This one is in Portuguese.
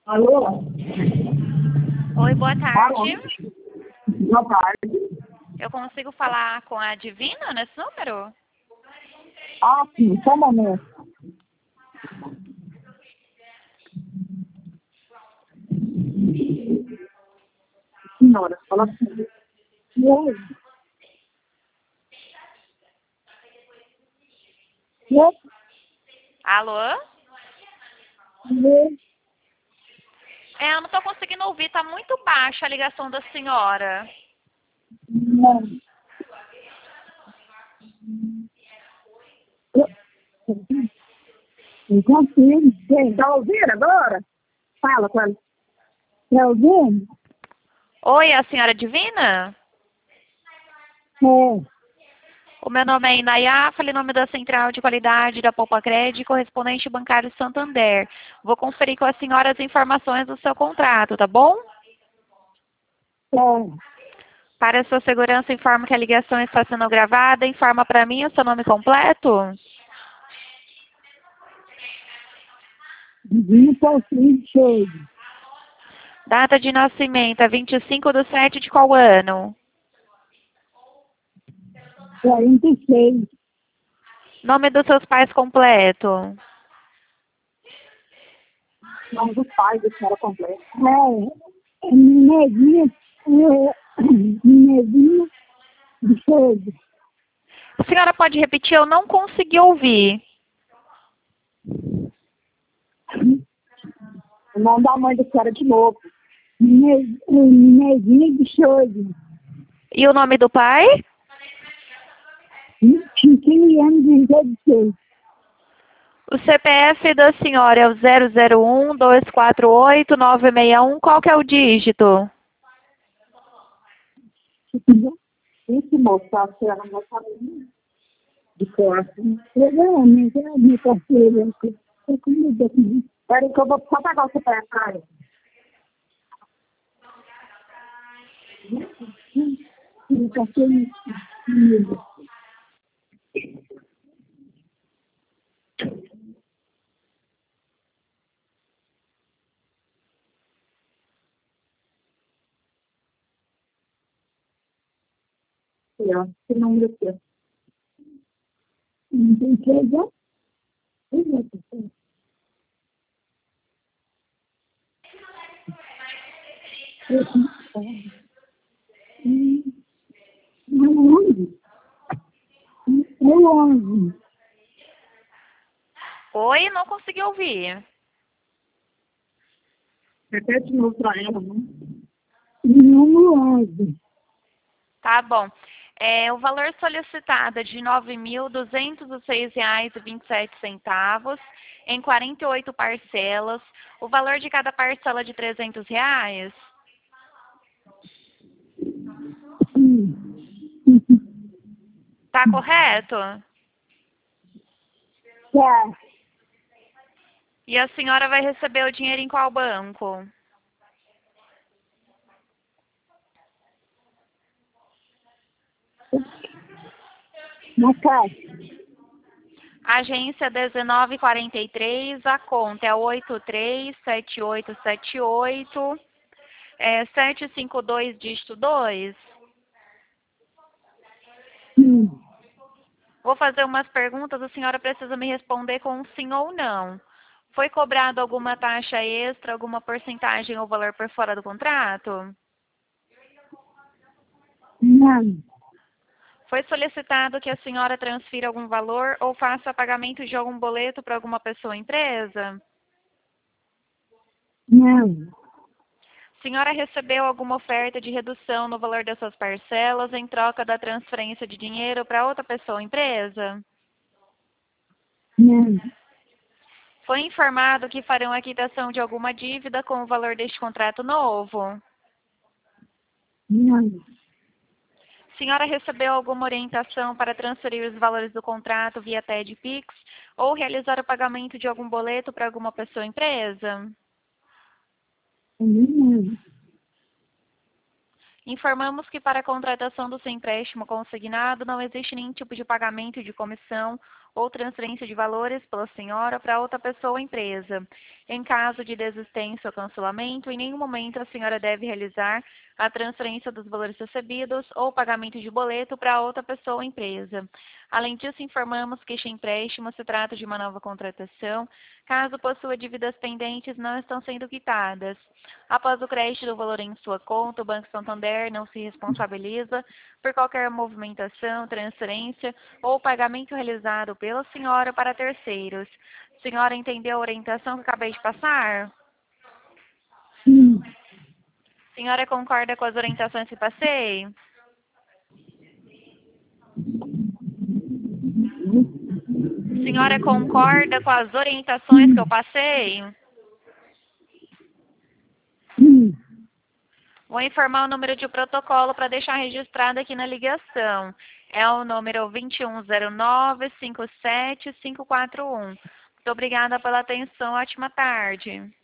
Alô? Oi, boa tarde. Boa tarde. Eu consigo falar com a Divina nesse número? Ah, sim, só um momento. Senhora, fala assim. Oi. Oi. Alô? Oi. Eu não estou conseguindo ouvir, está muito baixa a ligação da senhora. Não. Eu consigo. Quem? Tá ouvindo agora? Fala, fala. Tá ouvindo? Oi, a senhora Divina? É. O meu nome é Inayá, falei nome da Central de Qualidade da Poupa-Crédito, correspondente bancário Santander. Vou conferir com a senhora as informações do seu contrato, tá bom? É. Para a sua segurança, informo que a ligação está sendo gravada. Informa para mim o seu nome completo. Divino Paulinho Show. Data de nascimento é 25/7 de qual ano? 46. Nome dos seus pais completo. Nome dos pais da senhora completa. É Minezinha. Minezinha de Show. A senhora pode repetir? Eu não consegui ouvir. O nome da mãe da senhora de novo. Minezinha de Show. E o nome do pai? Chiquinho de Show. O CPF da senhora é o 001-248-961. Qual que é o dígito? Esse moço, a senhora não sabe de cor. Legalmente, é minha parceira. Peraí que eu vou só pegar o CPF, cara. Minha parceira. Que número aqui? Não tem três, ó. É 11. Oi, não consegui ouvir. Repete de novo pra ela, né? Número 11. Tá bom. O valor solicitado é de R$ 9.206,27 em 48 parcelas. O valor de cada parcela é de R$ 300. Tá correto? Tá. E a senhora vai receber o dinheiro em qual banco? Na caixa. Agência 1943, a conta é 837878, 752 dígito 2. Vou fazer umas perguntas, a senhora precisa me responder com sim ou não. Foi cobrado alguma taxa extra, alguma porcentagem ou valor por fora do contrato? Não. Foi solicitado que a senhora transfira algum valor ou faça pagamento de algum boleto para alguma pessoa ou empresa? Não. A senhora recebeu alguma oferta de redução no valor das suas parcelas em troca da transferência de dinheiro para outra pessoa ou empresa? Não. Foi informado que farão a quitação de alguma dívida com o valor deste contrato novo? Não. A senhora recebeu alguma orientação para transferir os valores do contrato via TED Pix ou realizar o pagamento de algum boleto para alguma pessoa ou empresa? Não. Informamos que para a contratação do seu empréstimo consignado não existe nenhum tipo de pagamento de comissão ou transferência de valores pela senhora para outra pessoa ou empresa. Em caso de desistência ou cancelamento, em nenhum momento a senhora deve realizar a transferência dos valores recebidos ou pagamento de boleto para outra pessoa ou empresa. Além disso, informamos que este empréstimo se trata de uma nova contratação, caso possua dívidas pendentes não estão sendo quitadas. Após o crédito do valor em sua conta, o Banco Santander não se responsabiliza por qualquer movimentação, transferência ou pagamento realizado pela senhora para terceiros. Senhora, entendeu a orientação que acabei de passar? Sim. Senhora, concorda com as orientações que passei? Senhora, concorda com as orientações que eu passei? Sim. Vou informar o número de protocolo para deixar registrado aqui na ligação. É o número 2109-57541. Muito obrigada pela atenção. Ótima tarde.